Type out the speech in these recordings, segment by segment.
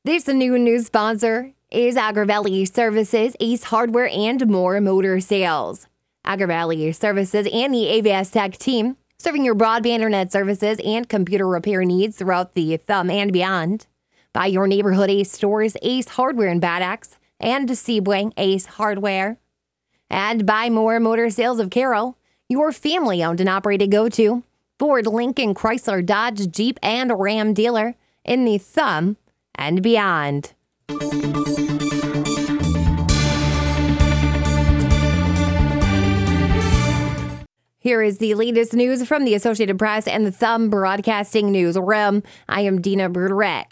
This new news sponsor is AgriValley Services, Ace Hardware, and More Motor Sales. AgriValley Services and the AVS Tech team serving your broadband internet services and computer repair needs throughout the Thumb and beyond. By your neighborhood Ace stores, Ace Hardware in Bad Axe, and Seaboing Ace Hardware. And by More Motor Sales of Carroll, your family-owned and operated go-to Ford, Lincoln, Chrysler, Dodge, Jeep, and Ram dealer in the Thumb and beyond. Here is the latest news from the Associated Press and the Thumb Broadcasting Newsroom. I am Dina Bruderek.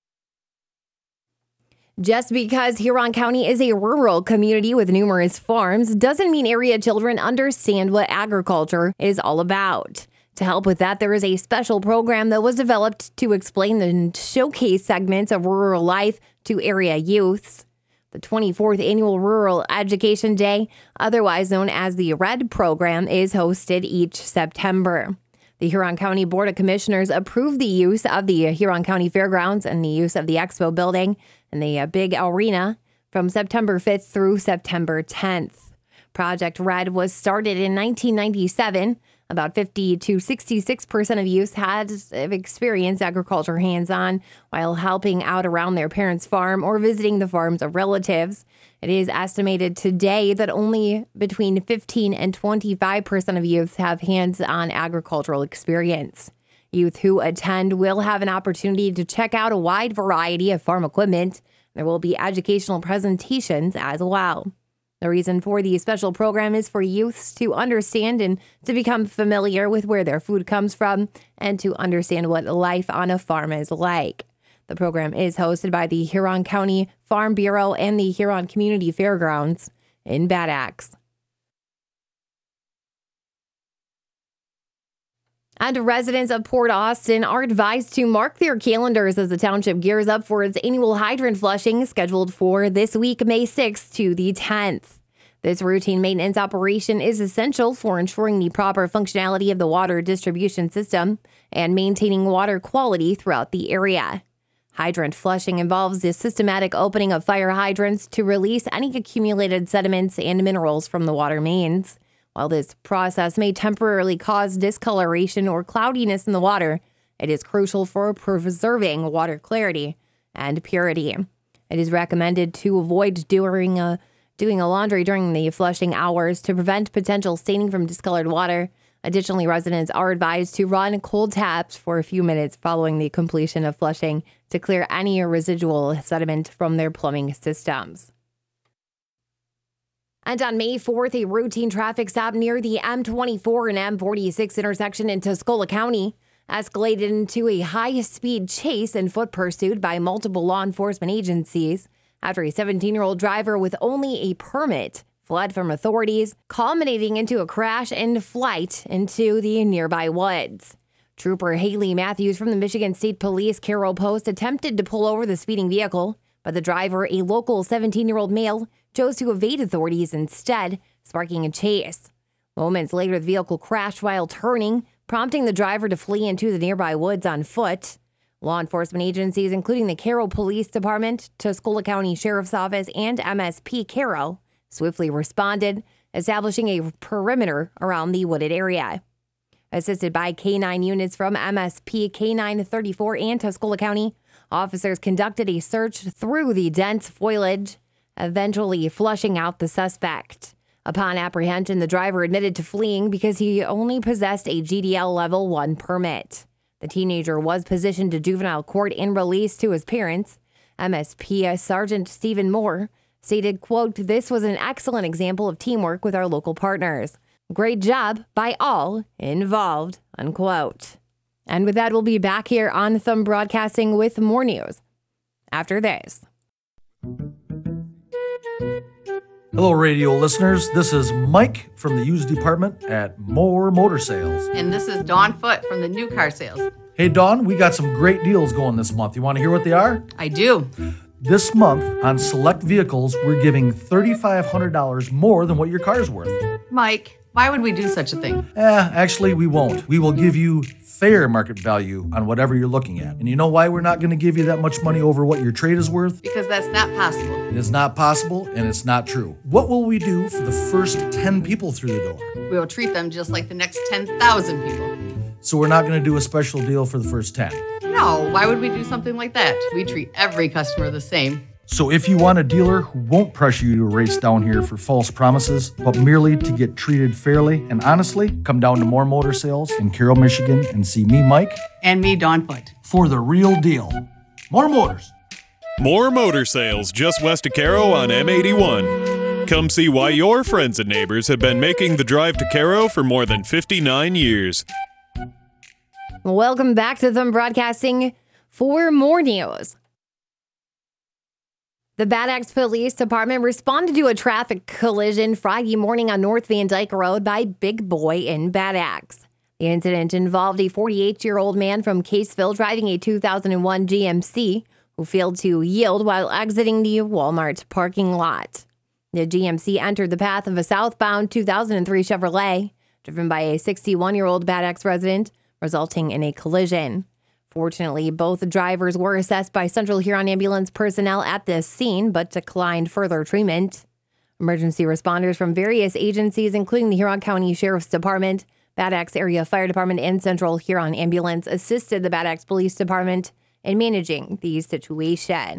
Just because Huron County is a rural community with numerous farms doesn't mean area children understand what agriculture is all about. To help with that, there is a special program that was developed to explain the showcase segments of rural life to area youths. The 24th Annual Rural Education Day, otherwise known as the RED program, is hosted each September. The Huron County Board of Commissioners approved the use of the Huron County Fairgrounds and the use of the Expo building and the big arena from September 5th through September 10th. Project RED was started in 1997. About 50 to 66% of youth have experienced agriculture hands-on while helping out around their parents' farm or visiting the farms of relatives. It is estimated today that only between 15 and 25% of youth have hands-on agricultural experience. Youth who attend will have an opportunity to check out a wide variety of farm equipment. There will be educational presentations as well. The reason for the special program is for youths to understand and to become familiar with where their food comes from and to understand what life on a farm is like. The program is hosted by the Huron County Farm Bureau and the Huron Community Fairgrounds in Bad Axe. And residents of Port Austin are advised to mark their calendars as the township gears up for its annual hydrant flushing scheduled for this week, May 6th to the 10th. This routine maintenance operation is essential for ensuring the proper functionality of the water distribution system and maintaining water quality throughout the area. Hydrant flushing involves the systematic opening of fire hydrants to release any accumulated sediments and minerals from the water mains. While this process may temporarily cause discoloration or cloudiness in the water, it is crucial for preserving water clarity and purity. It is recommended to avoid doing a laundry during the flushing hours to prevent potential staining from discolored water. Additionally, residents are advised to run cold taps for a few minutes following the completion of flushing to clear any residual sediment from their plumbing systems. And on May 4th, a routine traffic stop near the M24 and M46 intersection in Tuscola County escalated into a high-speed chase and foot pursuit by multiple law enforcement agencies after a 17-year-old driver with only a permit fled from authorities, culminating into a crash and flight into the nearby woods. Trooper Haley Matthews from the Michigan State Police Carroll Post attempted to pull over the speeding vehicle, but the driver, a local 17-year-old male, chose to evade authorities instead, sparking a chase. Moments later, the vehicle crashed while turning, prompting the driver to flee into the nearby woods on foot. Law enforcement agencies, including the Carroll Police Department, Tuscola County Sheriff's Office, and MSP Carroll, swiftly responded, establishing a perimeter around the wooded area. Assisted by K-9 units from MSP K-9 34 and Tuscola County, officers conducted a search through the dense foliage, eventually flushing out the suspect. Upon apprehension, the driver admitted to fleeing because he only possessed a GDL Level 1 permit. The teenager was positioned to juvenile court and released to his parents. MSP Sergeant Stephen Moore stated, quote, "This was an excellent example of teamwork with our local partners. Great job by all involved," unquote. And with that, we'll be back here on Thumb Broadcasting with more news after this. Hello, radio listeners. This is Mike from the used department at More Motor Sales. And this is Dawn Foote from the new car sales. Hey, Dawn, we got some great deals going this month. You want to hear what they are? I do. This month, on select vehicles, we're giving $3,500 more than what your car's worth. Mike, Why would we do such a thing? Actually, we won't. We will give you fair market value on whatever you're looking at. And you know why we're not going to give you that much money over what your trade is worth? Because that's not possible. It is not possible, and it's not true. What will we do for the first 10 people through the door? We will treat them just like the next 10,000 people. So we're not going to do a special deal for the first 10. No, why would we do something like that? We treat every customer the same. So if you want a dealer who won't pressure you to race down here for false promises, but merely to get treated fairly and honestly, come down to More Motor Sales in Carroll, Michigan and see me, Mike. And me, Dawn Foot. For the real deal. More Motors. More Motor Sales just west of Carroll on M81. Come see why your friends and neighbors have been making the drive to Carroll for more than 59 years. Welcome back to Thumb Broadcasting for more news. The Bad Axe Police Department responded to a traffic collision Friday morning on North Van Dyke Road by Big Boy in Bad Axe. The incident involved a 48-year-old man from Caseville driving a 2001 GMC who failed to yield while exiting the Walmart parking lot. The GMC entered the path of a southbound 2003 Chevrolet, driven by a 61-year-old Bad Axe resident, resulting in a collision. Fortunately, both drivers were assessed by Central Huron Ambulance personnel at the scene, but declined further treatment. Emergency responders from various agencies, including the Huron County Sheriff's Department, Bad Axe Area Fire Department, and Central Huron Ambulance, assisted the Bad Axe Police Department in managing the situation.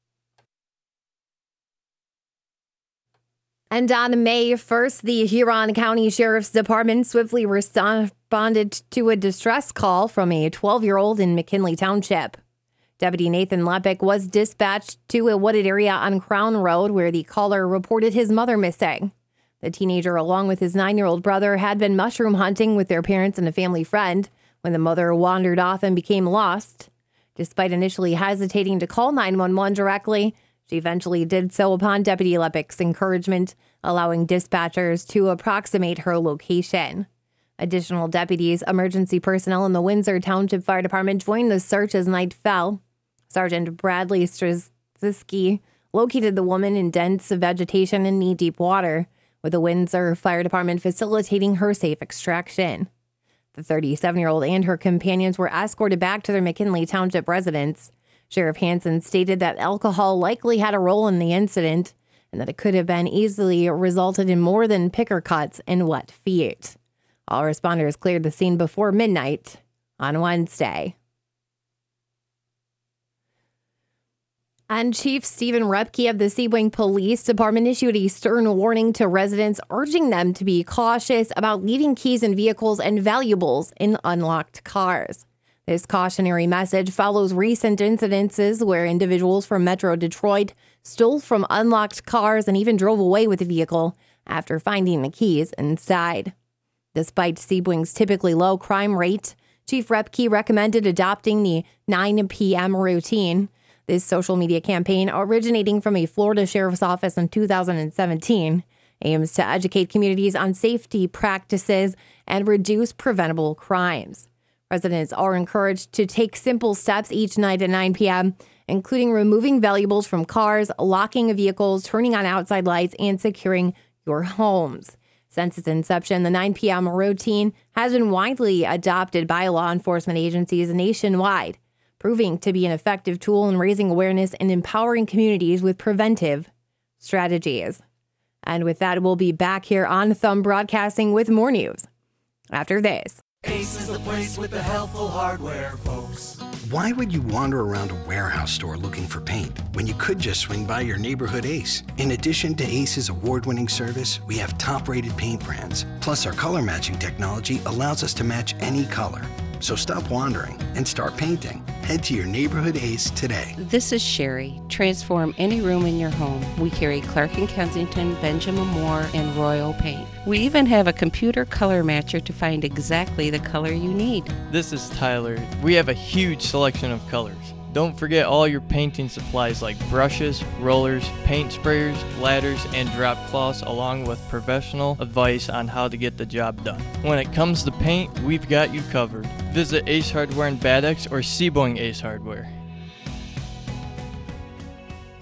And on May 1st, the Huron County Sheriff's Department swiftly responded to a distress call from a 12-year-old in McKinley Township. Deputy Nathan Lepick was dispatched to a wooded area on Crown Road where the caller reported his mother missing. The teenager, along with his 9-year-old brother, had been mushroom hunting with their parents and a family friend when the mother wandered off and became lost. Despite initially hesitating to call 911 directly, she eventually did so upon Deputy Lepick's encouragement, allowing dispatchers to approximate her location. Additional deputies, emergency personnel, and the Windsor Township Fire Department joined the search as night fell. Sergeant Bradley Strzycki located the woman in dense vegetation and knee-deep water, with the Windsor Fire Department facilitating her safe extraction. The 37-year-old and her companions were escorted back to their McKinley Township residence. Sheriff Hansen stated that alcohol likely had a role in the incident and that it could have been easily resulted in more than picker cuts and wet feet. All responders cleared the scene before midnight on Wednesday. And Chief Stephen Repke of the Sebring Police Department issued a stern warning to residents, urging them to be cautious about leaving keys in vehicles and valuables in unlocked cars. This cautionary message follows recent incidences where individuals from Metro Detroit stole from unlocked cars and even drove away with the vehicle after finding the keys inside. Despite Sebring's typically low crime rate, Chief Repke recommended adopting the 9 p.m. routine. This social media campaign, originating from a Florida sheriff's office in 2017, aims to educate communities on safety practices and reduce preventable crimes. Residents are encouraged to take simple steps each night at 9 p.m., including removing valuables from cars, locking vehicles, turning on outside lights, and securing your homes. Since its inception, the 9 p.m. routine has been widely adopted by law enforcement agencies nationwide, proving to be an effective tool in raising awareness and empowering communities with preventive strategies. And with that, we'll be back here on Thumb Broadcasting with more news after this. Ace is the place with the helpful hardware, folks. Why would you wander around a warehouse store looking for paint when you could just swing by your neighborhood Ace? In addition to Ace's award-winning service, we have top-rated paint brands. Plus, our color matching technology allows us to match any color. So stop wandering and start painting. Head to your neighborhood Ace today. This is Sherry. Transform any room in your home. We carry Clark & Kensington, Benjamin Moore, and Royal Paint. We even have a computer color matcher to find exactly the color you need. This is Tyler. We have a huge selection of colors. Don't forget all your painting supplies like brushes, rollers, paint sprayers, ladders, and drop cloths, along with professional advice on how to get the job done. When it comes to paint, we've got you covered. Visit Ace Hardware in Bad Axe or Sebring Ace Hardware.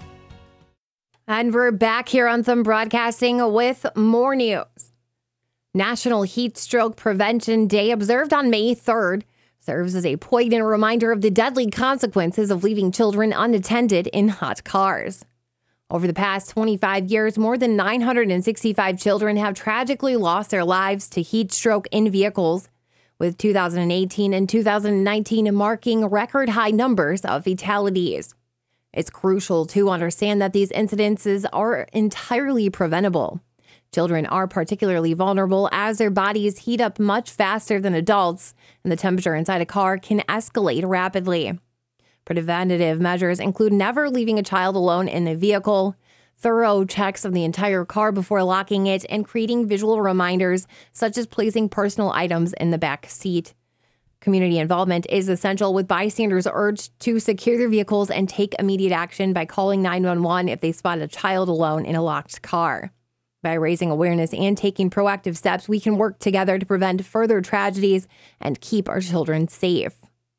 And we're back here on Thumb Broadcasting with more news. National Heat Stroke Prevention Day, observed on May 3rd, serves as a poignant reminder of the deadly consequences of leaving children unattended in hot cars. Over the past 25 years, more than 965 children have tragically lost their lives to heat stroke in vehicles, with 2018 and 2019 marking record high numbers of fatalities. It's crucial to understand that these incidences are entirely preventable. Children are particularly vulnerable as their bodies heat up much faster than adults, and the temperature inside a car can escalate rapidly. Preventative measures include never leaving a child alone in the vehicle, thorough checks of the entire car before locking it, and creating visual reminders such as placing personal items in the back seat. Community involvement is essential, with bystanders urged to secure their vehicles and take immediate action by calling 911 if they spot a child alone in a locked car. By raising awareness and taking proactive steps, we can work together to prevent further tragedies and keep our children safe.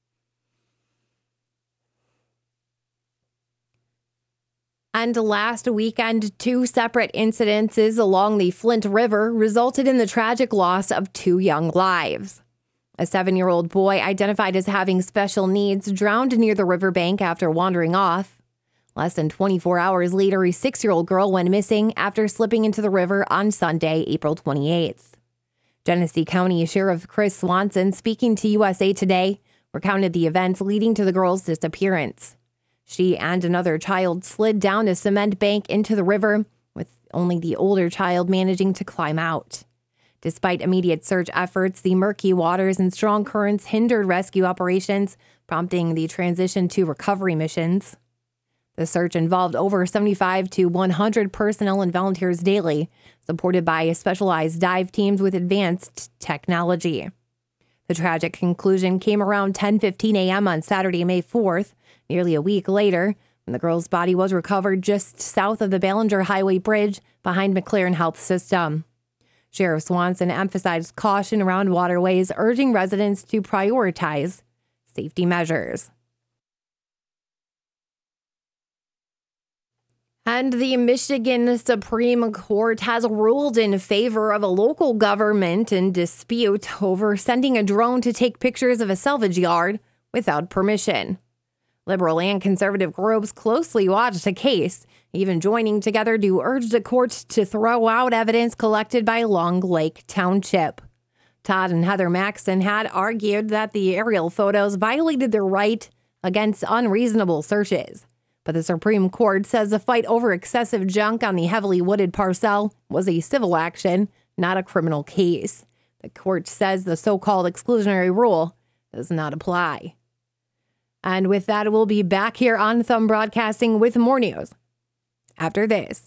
And last weekend, 2 separate incidences along the Flint River resulted in the tragic loss of 2 young lives. A 7-year-old boy identified as having special needs drowned near the riverbank after wandering off. Less than 24 hours later, a 6-year-old girl went missing after slipping into the river on Sunday, April 28th. Genesee County Sheriff Chris Swanson, speaking to USA Today, recounted the events leading to the girl's disappearance. She and another child slid down a cement bank into the river, with only the older child managing to climb out. Despite immediate search efforts, the murky waters and strong currents hindered rescue operations, prompting the transition to recovery missions. The search involved over 75 to 100 personnel and volunteers daily, supported by specialized dive teams with advanced technology. The tragic conclusion came around 10:15 a.m. on Saturday, May 4th, nearly a week later, when the girl's body was recovered just south of the Ballinger Highway Bridge behind McLaren Health System. Sheriff Swanson emphasized caution around waterways, urging residents to prioritize safety measures. And the Michigan Supreme Court has ruled in favor of a local government in dispute over sending a drone to take pictures of a salvage yard without permission. Liberal and conservative groups closely watched the case, even joining together to urge the court to throw out evidence collected by Long Lake Township. Todd and Heather Maxson had argued that the aerial photos violated their right against unreasonable searches. But the Supreme Court says the fight over excessive junk on the heavily wooded parcel was a civil action, not a criminal case. The court says the so-called exclusionary rule does not apply. And with that, we'll be back here on Thumb Broadcasting with more news after this.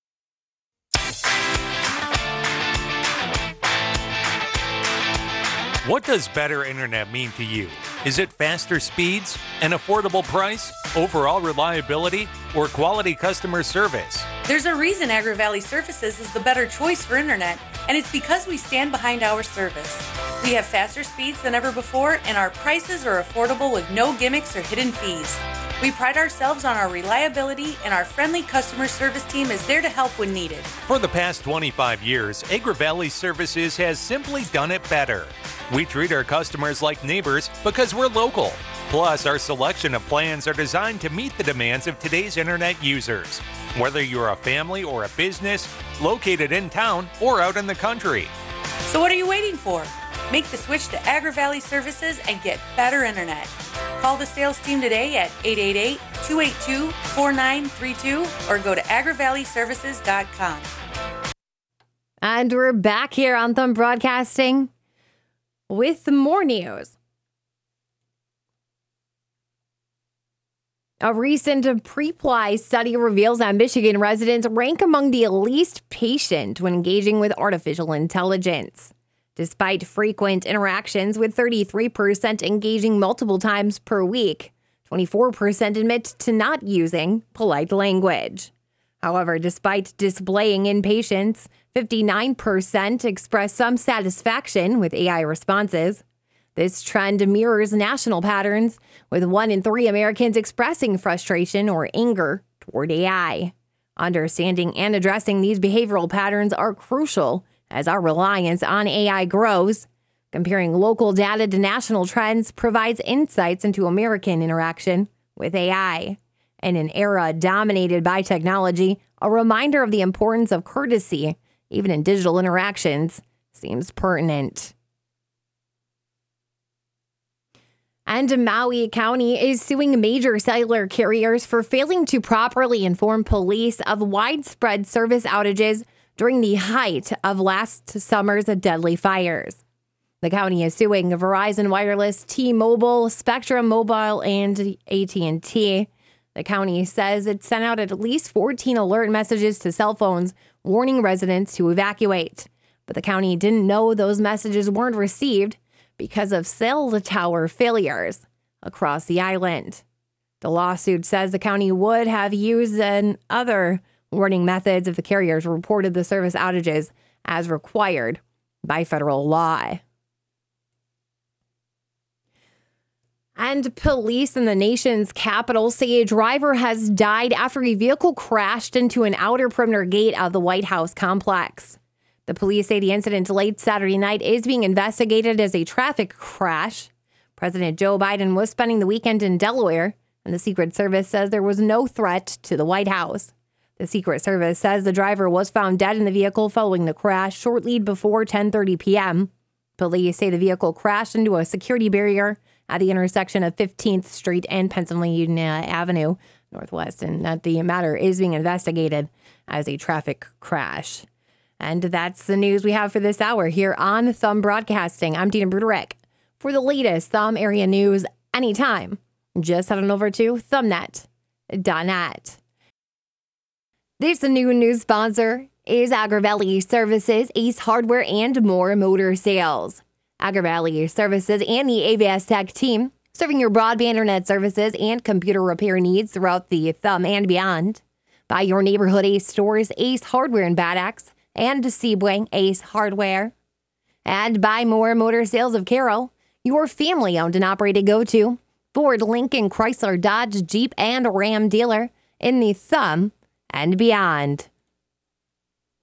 What does better internet mean to you? Is it faster speeds, an affordable price, overall reliability, or quality customer service? There's a reason Agri Valley Services is the better choice for internet, and it's because we stand behind our service. We have faster speeds than ever before, and our prices are affordable with no gimmicks or hidden fees. We pride ourselves on our reliability, and our friendly customer service team is there to help when needed. For the past 25 years, Agri Valley Services has simply done it better. We treat our customers like neighbors because we're local. Plus, our selection of plans are designed to meet the demands of today's internet users. Whether you're a family or a business, located in town or out in the country. So what are you waiting for? Make the switch to Agri Valley Services and get better internet. Call the sales team today at 888-282-4932 or go to agrivalleyservices.com. And we're back here on Thumb Broadcasting with more news. A recent Preply study reveals that Michigan residents rank among the least patient when engaging with artificial intelligence. Despite frequent interactions, with 33% engaging multiple times per week, 24% admit to not using polite language. However, despite displaying impatience, 59% express some satisfaction with AI responses. This trend mirrors national patterns, with 1 in 3 Americans expressing frustration or anger toward AI. Understanding and addressing these behavioral patterns are crucial as our reliance on AI grows. Comparing local data to national trends provides insights into American interaction with AI. In an era dominated by technology, a reminder of the importance of courtesy, even in digital interactions, seems pertinent. And Maui County is suing major cellular carriers for failing to properly inform police of widespread service outages during the height of last summer's deadly fires. The county is suing Verizon Wireless, T-Mobile, Spectrum Mobile, and AT&T. The county says it sent out at least 14 alert messages to cell phones warning residents to evacuate. But the county didn't know those messages weren't received because of cell tower failures across the island. The lawsuit says the county would have used other warning methods if the carriers reported the service outages as required by federal law. And police in the nation's capital say a driver has died after a vehicle crashed into an outer perimeter gate of the White House complex. The police say the incident late Saturday night is being investigated as a traffic crash. President Joe Biden was spending the weekend in Delaware, and the Secret Service says there was no threat to the White House. The Secret Service says the driver was found dead in the vehicle following the crash shortly before 10:30 p.m. Police say the vehicle crashed into a security barrier at the intersection of 15th Street and Pennsylvania Avenue Northwest, and that the matter is being investigated as a traffic crash. And that's the news we have for this hour here on Thumb Broadcasting. I'm Dina Bruderich. For the latest Thumb area news anytime, just head on over to thumbnet.net. This new news sponsor is Agri-Valley Services, Ace Hardware, and More Motor Sales. Agri-Valley Services and the AVS Tech team, serving your broadband internet services and computer repair needs throughout the Thumb and beyond. By your neighborhood Ace stores, Ace Hardware in Bad Axe, and Sebring, Ace Hardware. And by More Motor Sales of Carroll, your family-owned and operated go-to Ford, Lincoln, Chrysler, Dodge, Jeep, and Ram dealer in the Thumb and beyond.